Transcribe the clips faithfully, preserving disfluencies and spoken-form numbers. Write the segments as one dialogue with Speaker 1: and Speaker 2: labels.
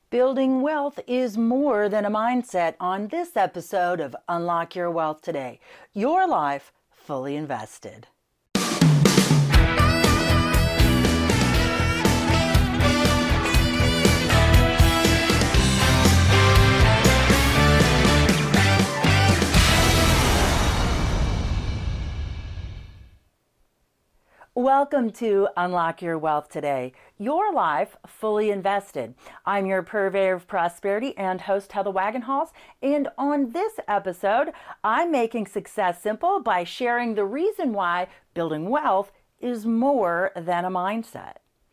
Speaker 1: Building wealth is more than a mindset on this episode of Unlock Your Wealth Today. Your life fully invested. Welcome to Unlock Your Wealth Today, your life fully invested. I'm your purveyor of prosperity and host Heather Wagenhals, and on this episode, I'm making success simple by sharing the reason why building wealth is more than a mindset.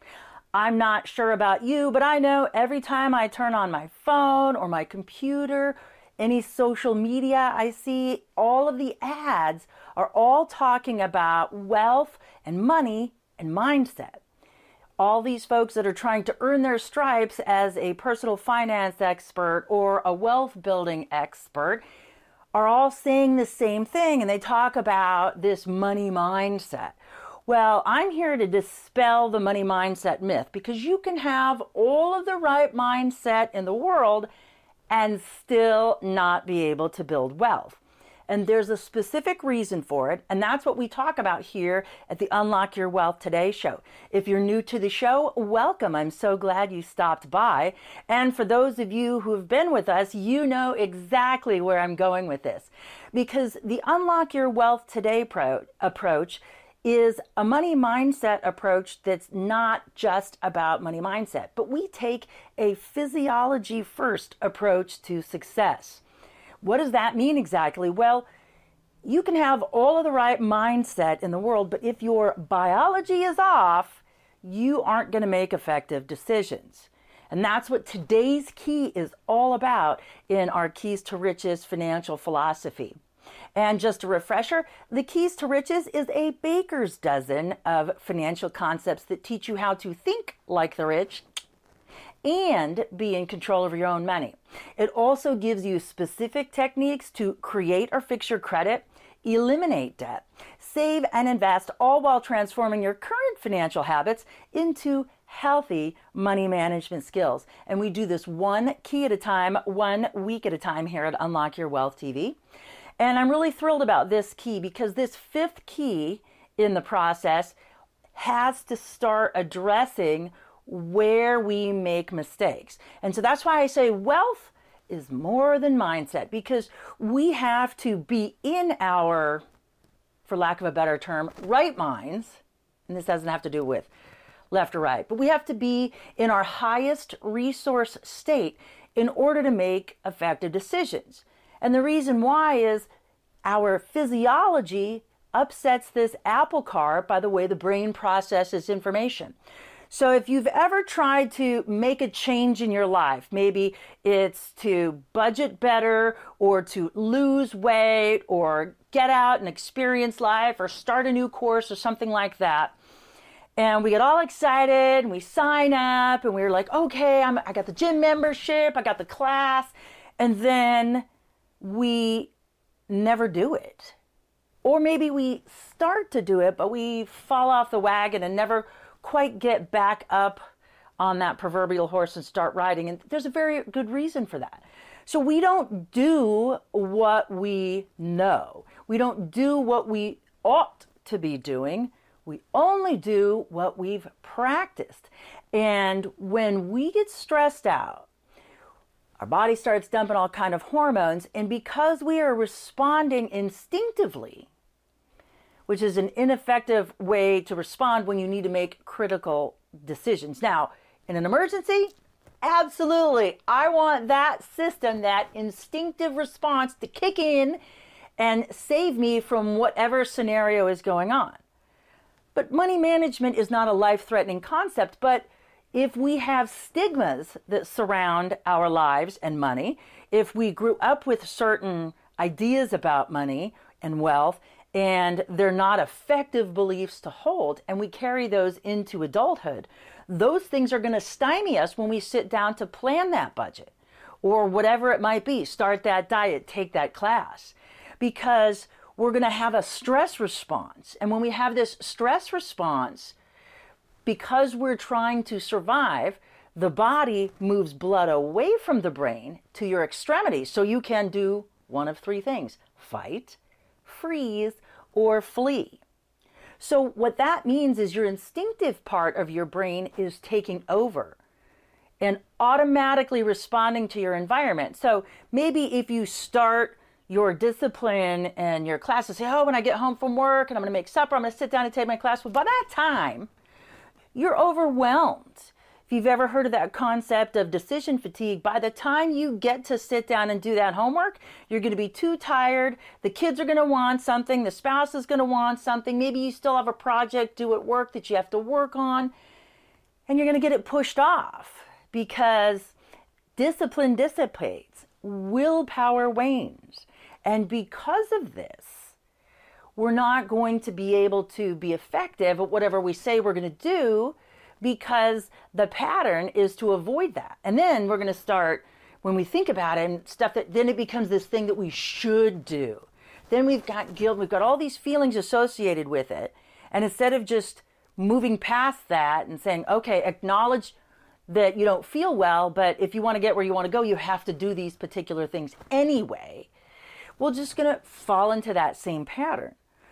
Speaker 1: I'm not sure about you, but I know every time I turn on my phone or my computer, any social media, I see all of the ads are all talking about wealth and money and mindset. All these folks that are trying to earn their stripes as a personal finance expert or a wealth building expert are all saying the same thing, and they talk about this money mindset. Well, I'm here to dispel the money mindset myth, because you can have all of the right mindset in the world and still not be able to build wealth. And there's a specific reason for it, and that's what we talk about here at the Unlock Your Wealth Today show. If you're new to the show, welcome. I'm so glad you stopped by. And for those of you who have been with us, you know exactly where I'm going with this. Because the Unlock Your Wealth Today pro- approach is a money mindset approach that's not just about money mindset, but we take a physiology first approach to success. What does that mean exactly? Well, you can have all of the right mindset in the world, but if your biology is off, you aren't going to make effective decisions. And that's what today's key is all about in our Keys to Riches financial philosophy. And just a refresher, the Keys to Riches is a baker's dozen of financial concepts that teach you how to think like the rich and be in control of your own money. It also gives you specific techniques to create or fix your credit, eliminate debt, save and invest, all while transforming your current financial habits into healthy money management skills. And we do this one key at a time, one week at a time here at Unlock Your Wealth T V. And I'm really thrilled about this key, because this fifth key in the process has to start addressing where we make mistakes. And so that's why I say wealth is more than mindset, because we have to be in our, for lack of a better term, right minds. And this doesn't have to do with left or right, but we have to be in our highest resource state in order to make effective decisions. And the reason why is our physiology upsets this apple cart by the way the brain processes information. So if you've ever tried to make a change in your life, maybe it's to budget better or to lose weight or get out and experience life or start a new course or something like that, and we get all excited and we sign up and we're like, okay, I'm, I got the gym membership, I got the class, and then we never do it. Or maybe we start to do it, but we fall off the wagon and never quite get back up on that proverbial horse and start riding. And there's a very good reason for that. So we don't do what we know. We don't do what we ought to be doing. We only do what we've practiced. And when we get stressed out, our body starts dumping all kind of hormones, and because we are responding instinctively, which is an ineffective way to respond when you need to make critical decisions. Now, in an emergency, absolutely, I want that system, that instinctive response to kick in and save me from whatever scenario is going on. But money management is not a life-threatening concept, but if we have stigmas that surround our lives and money, if we grew up with certain ideas about money and wealth, and they're not effective beliefs to hold, and we carry those into adulthood, those things are going to stymie us when we sit down to plan that budget or whatever it might be, start that diet, take that class, because we're going to have a stress response. And when we have this stress response, because we're trying to survive, the body moves blood away from the brain to your extremities so you can do one of three things: fight, freeze, or flee. So what that means is your instinctive part of your brain is taking over and automatically responding to your environment. So maybe if you start your discipline and your class and say, oh, when I get home from work and I'm going to make supper, I'm going to sit down and take my class. Well, by that time, you're overwhelmed. If you've ever heard of that concept of decision fatigue, by the time you get to sit down and do that homework, you're going to be too tired. The kids are going to want something. The spouse is going to want something. Maybe you still have a project due at work that you have to work on, and you're going to get it pushed off because discipline dissipates, willpower wanes. And because of this, we're not going to be able to be effective at whatever we say we're going to do, because the pattern is to avoid that. And then we're going to start, when we think about it and stuff, that then it becomes this thing that we should do. Then we've got guilt, we've got all these feelings associated with it. And instead of just moving past that and saying, okay, acknowledge that you don't feel well, but if you want to get where you want to go, you have to do these particular things anyway, we're just going to fall into that same pattern.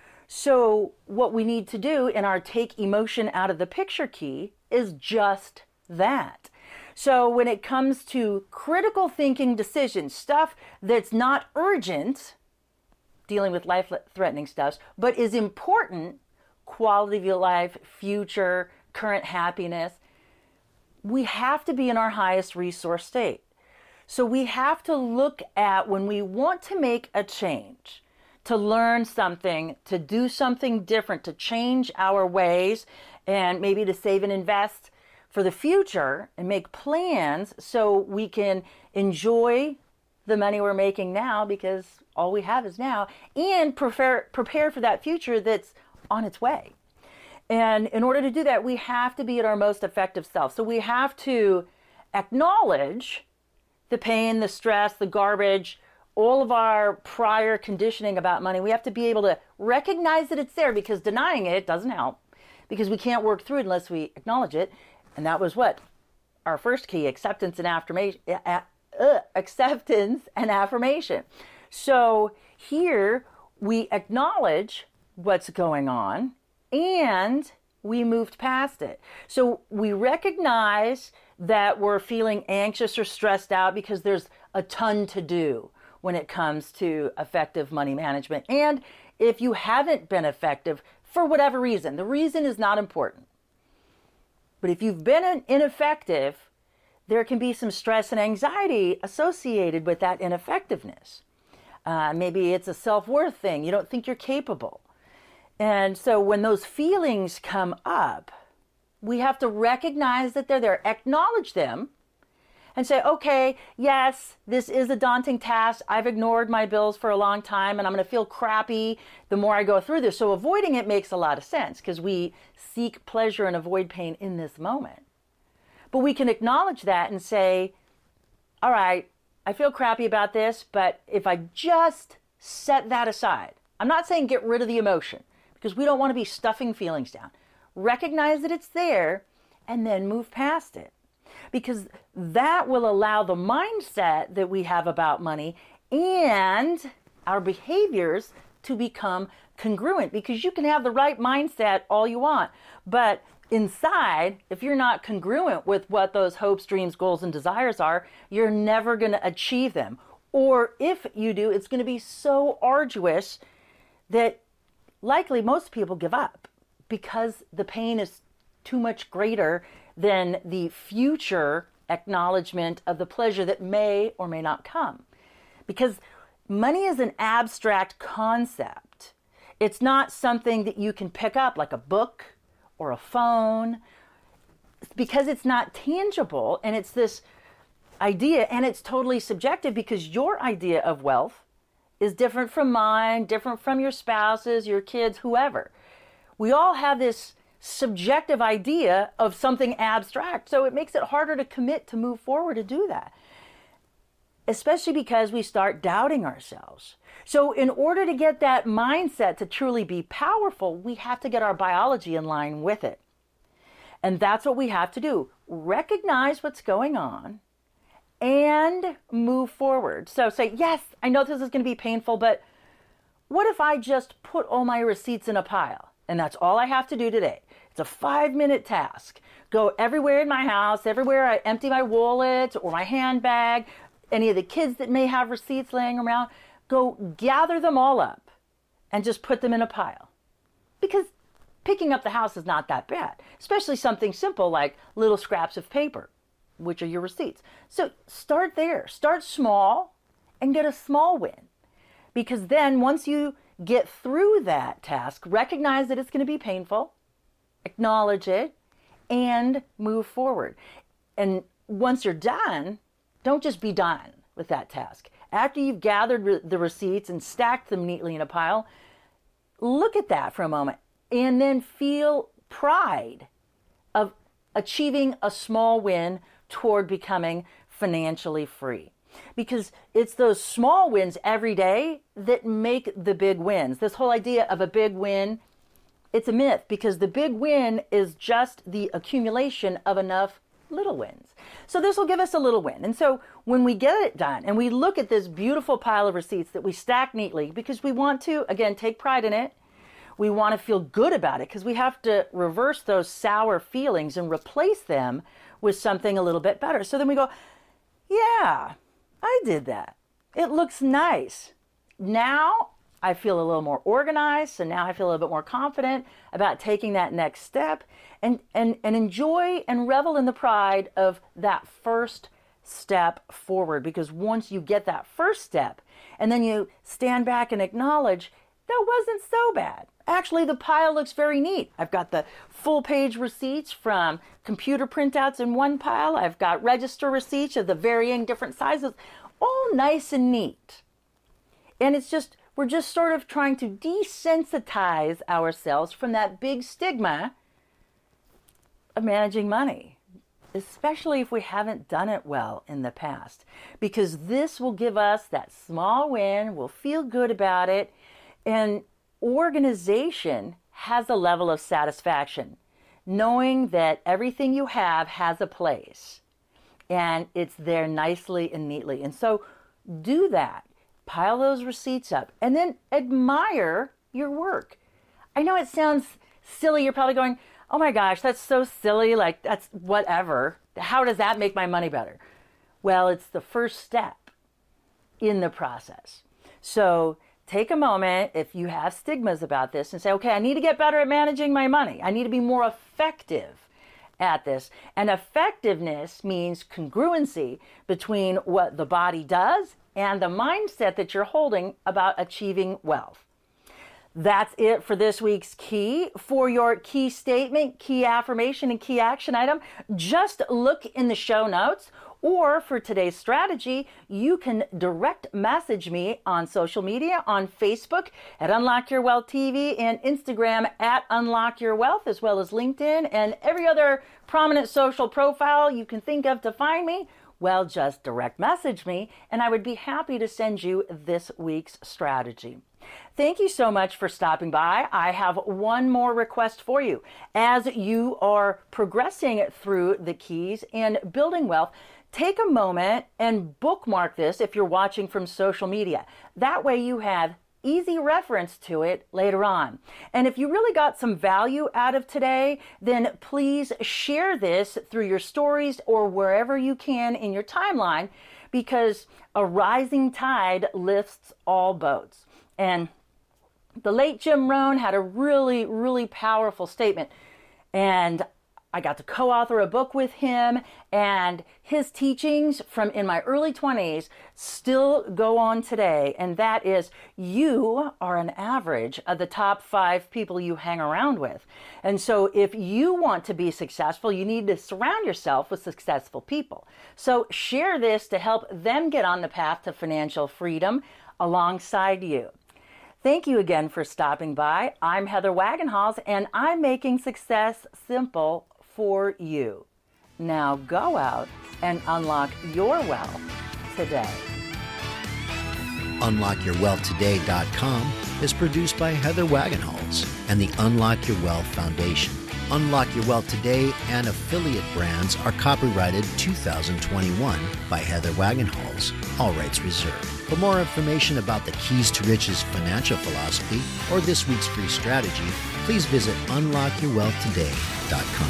Speaker 1: So what we need to do in our take emotion out of the picture key is just that. So when it comes to critical thinking decisions, stuff that's not urgent, dealing with life-threatening stuff, but is important, quality of your life, future, current happiness, we have to be in our highest resource state. So we have to look at when we want to make a change, to learn something, to do something different, to change our ways, and maybe to save and invest for the future and make plans so we can enjoy the money we're making now, because all we have is now, and prepare, prepare for that future that's on its way. And in order to do that, we have to be at our most effective self. So we have to acknowledge the pain, the stress, the garbage, all of our prior conditioning about money. We have to be able to recognize that it's there, because denying it doesn't help, because we can't work through it unless we acknowledge it. And that was what? Our first key: acceptance and affirmation. Uh, uh, acceptance and affirmation. So here we acknowledge what's going on and we moved past it. So we recognize that we're feeling anxious or stressed out because there's a ton to do when it comes to effective money management. And if you haven't been effective for whatever reason, the reason is not important. But if you've been ineffective, there can be some stress and anxiety associated with that ineffectiveness. Uh, maybe it's a self-worth thing. You don't think you're capable. And so when those feelings come up, we have to recognize that they're there, acknowledge them, and say, okay, yes, this is a daunting task. I've ignored my bills for a long time, and I'm going to feel crappy the more I go through this. So avoiding it makes a lot of sense, because we seek pleasure and avoid pain in this moment. But we can acknowledge that and say, all right, I feel crappy about this, but if I just set that aside, I'm not saying get rid of the emotion, because we don't want to be stuffing feelings down. Recognize that it's there and then move past it, because that will allow the mindset that we have about money and our behaviors to become congruent, because you can have the right mindset all you want, but inside, if you're not congruent with what those hopes, dreams, goals, and desires are, you're never going to achieve them. Or if you do, it's going to be so arduous that likely most people give up, because the pain is too much greater than the future acknowledgement of the pleasure that may or may not come. Because money is an abstract concept. It's not something that you can pick up like a book or a phone, because it's not tangible, and it's this idea, and it's totally subjective, because your idea of wealth is different from mine, different from your spouse's, your kids, whoever. We all have this subjective idea of something abstract, so it makes it harder to commit to move forward to do that, especially because we start doubting ourselves. So in order to get that mindset to truly be powerful, we have to get our biology in line with it. And that's what we have to do. recognize what's going on and move forward. So say, yes, I know this is going to be painful, but what if I just put all my receipts in a pile? And that's all I have to do today. It's a five minute task. Go everywhere in my house, everywhere I empty my wallet or my handbag, any of the kids that may have receipts laying around, go gather them all up and just put them in a pile. Because picking up the house is not that bad, especially something simple like little scraps of paper, which are your receipts. So start there, start small and get a small win. Because then once you get through that task, recognize that it's going to be painful, acknowledge it, and move forward. And once you're done, don't just be done with that task. After you've gathered re- the receipts and stacked them neatly in a pile, look at that for a moment and then feel pride of achieving a small win toward becoming financially free. Because it's those small wins every day that make the big wins. This whole idea of a big win, it's a myth, because the big win is just the accumulation of enough little wins. So this will give us a little win. And so when we get it done and we look at this beautiful pile of receipts that we stack neatly, because we want to, again, take pride in it, we want to feel good about it, because we have to reverse those sour feelings and replace them with something a little bit better. So then we go, yeah, I did that. It looks nice. Now I feel a little more organized. So now I feel a little bit more confident about taking that next step and, and, and enjoy and revel in the pride of that first step forward. Because once you get that first step and then you stand back and acknowledge that wasn't so bad. Actually, the pile looks very neat. I've got the full page receipts from computer printouts in one pile. I've got register receipts of the varying different sizes, all nice and neat. And it's just, we're just sort of trying to desensitize ourselves from that big stigma of managing money, especially if we haven't done it well in the past, because this will give us that small win. We'll feel good about it. And organization has a level of satisfaction, knowing that everything you have has a place and it's there nicely and neatly. And so do that. Pile those receipts up and then admire your work. I know it sounds silly. You're probably going, oh my gosh, that's so silly. Like, that's whatever. How does that make my money better? Well, it's the first step in the process. So take a moment, if you have stigmas about this, and say, okay, I need to get better at managing my money. I need to be more effective at this. And effectiveness means congruency between what the body does and the mindset that you're holding about achieving wealth. That's it for this week's key. For your key statement, key affirmation, and key action item, just look in the show notes. Or for today's strategy, you can direct message me on social media, on Facebook at Unlock Your Wealth T V and Instagram at Unlock Your Wealth, as well as LinkedIn and every other prominent social profile you can think of to find me. Well, just direct message me and I would be happy to send you this week's strategy. Thank you so much for stopping by. I have one more request for you. As you are progressing through the keys and building wealth, take a moment and bookmark this if you're watching from social media. That way you have easy reference to it later on. And if you really got some value out of today, then please share this through your stories or wherever you can in your timeline, because a rising tide lifts all boats. And the late Jim Rohn had a really, really powerful statement. And I got to co-author a book with him, and his teachings from in my early twenties still go on today. And that is, you are an average of the top five people you hang around with. And so if you want to be successful, you need to surround yourself with successful people. So share this to help them get on the path to financial freedom alongside you. Thank you again for stopping by. I'm Heather Wagenhals, and I'm making success simple for you. Now go out and unlock your wealth today.
Speaker 2: Unlock Your Wealth Today dot com is produced by Heather Wagenhals and the Unlock Your Wealth Foundation. Unlock Your Wealth Today and affiliate brands are copyrighted two thousand twenty-one by Heather Wagenhals, all rights reserved. For more information about the Keys to Riches financial philosophy or this week's free strategy, please visit unlock your wealth today dot com.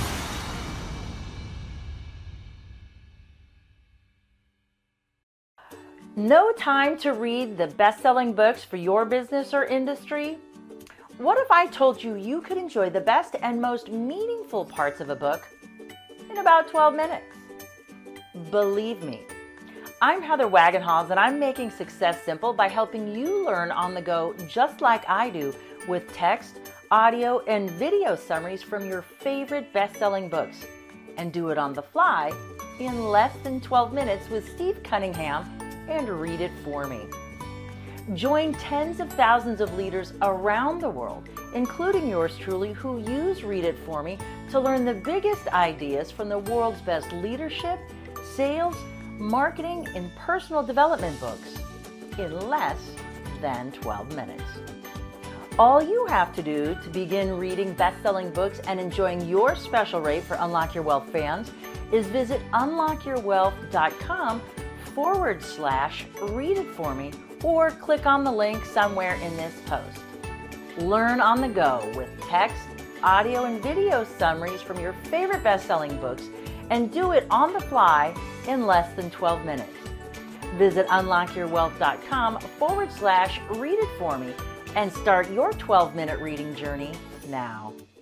Speaker 1: No time to read the best-selling books for your business or industry? What if I told you you could enjoy the best and most meaningful parts of a book in about twelve minutes? Believe me, I'm Heather Wagenhals, and I'm making success simple by helping you learn on the go just like I do with text, audio, and video summaries from your favorite best-selling books, and do it on the fly in less than twelve minutes with Steve Cunningham and Read It For Me. Join tens of thousands of leaders around the world, including yours truly, who use Read It For Me to learn the biggest ideas from the world's best leadership, sales, marketing, and personal development books in less than twelve minutes. All you have to do to begin reading best-selling books and enjoying your special rate for Unlock Your Wealth fans is visit unlock your wealth dot com forward slash read it for me, or click on the link somewhere in this post. Learn on the go with text, audio, and video summaries from your favorite best-selling books, and do it on the fly in less than twelve minutes. Visit unlock your wealth dot com forward slash read it for me and start your twelve minute reading journey now.